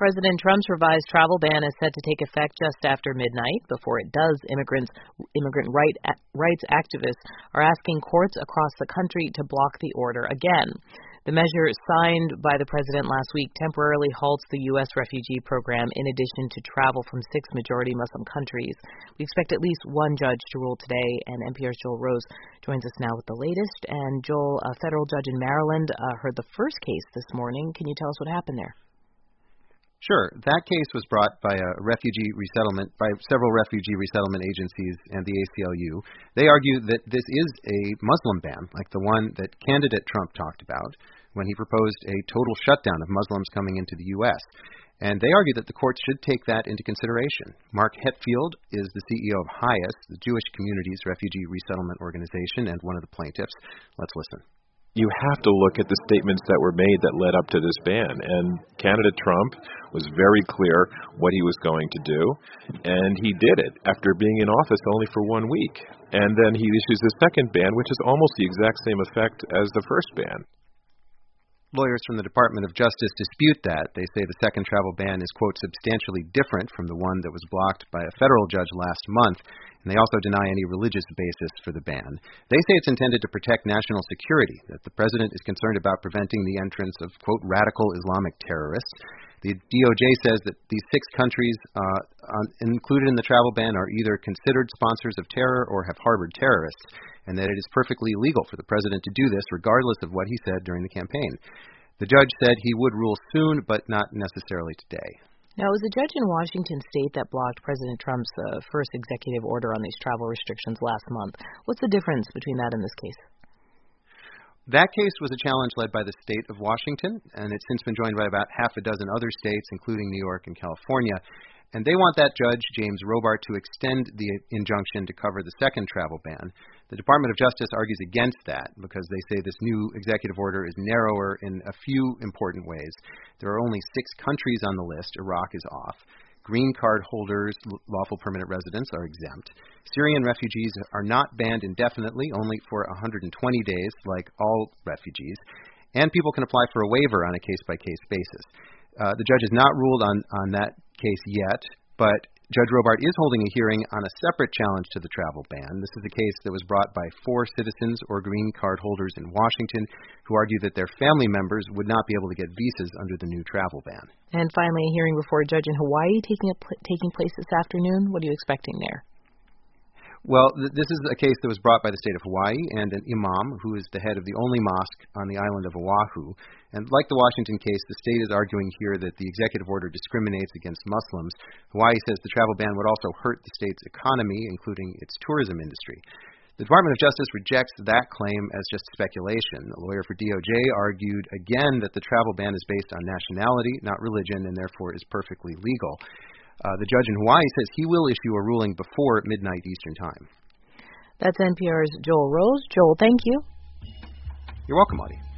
President Trump's revised travel ban is set to take effect just after midnight. Before it does, immigrant rights activists are asking courts across the country to block the order again. The measure signed by the president last week temporarily halts the U.S. refugee program in addition to travel from 6 majority Muslim countries. We expect at least one judge to rule today, and NPR's Joel Rose joins us now with the latest. And Joel, a federal judge in Maryland heard the first case this morning. Can you tell us what happened there? Sure. That case was brought by several refugee resettlement agencies and the ACLU. They argue that this is a Muslim ban, like the one that candidate Trump talked about when he proposed a total shutdown of Muslims coming into the U.S. And they argue that the courts should take that into consideration. Mark Hetfield is the CEO of HIAS, the Jewish Communities Refugee Resettlement Organization, and one of the plaintiffs. Let's listen. You have to look at the statements that were made that led up to this ban. And candidate Trump was very clear what he was going to do, and he did it after being in office only for 1 week. And then he issues a second ban, which is almost the exact same effect as the first ban. Lawyers from the Department of Justice dispute that. They say the second travel ban is, quote, substantially different from the one that was blocked by a federal judge last month, and they also deny any religious basis for the ban. They say it's intended to protect national security, that the president is concerned about preventing the entrance of, quote, radical Islamic terrorists. The DOJ says that these 6 countries included in the travel ban are either considered sponsors of terror or have harbored terrorists, and that it is perfectly legal for the president to do this regardless of what he said during the campaign. The judge said he would rule soon, but not necessarily today. Now, it was a judge in Washington state that blocked President Trump's first executive order on these travel restrictions last month. What's the difference between that and this case? That case was a challenge led by the state of Washington, and it's since been joined by about half a dozen other states, including New York and California. And they want that judge, James Robart, to extend the injunction to cover the second travel ban. The Department of Justice argues against that because they say this new executive order is narrower in a few important ways. There are only 6 countries on the list. Iraq is off. Green card holders, lawful permanent residents, are exempt. Syrian refugees are not banned indefinitely, only for 120 days, like all refugees. And people can apply for a waiver on a case-by-case basis. The judge has not ruled on that case yet, but Judge Robart is holding a hearing on a separate challenge to the travel ban. This is a case that was brought by 4 citizens or green card holders in Washington who argue that their family members would not be able to get visas under the new travel ban. And finally, a hearing before a judge in Hawaii taking place this afternoon. What are you expecting there? Well, this is a case that was brought by the state of Hawaii and an imam who is the head of the only mosque on the island of Oahu. And like the Washington case, the state is arguing here that the executive order discriminates against Muslims. Hawaii says the travel ban would also hurt the state's economy, including its tourism industry. The Department of Justice rejects that claim as just speculation. A lawyer for DOJ argued again that the travel ban is based on nationality, not religion, and therefore is perfectly legal. The judge in Hawaii says he will issue a ruling before midnight Eastern Time. That's NPR's Joel Rose. Joel, thank you. You're welcome, Audie.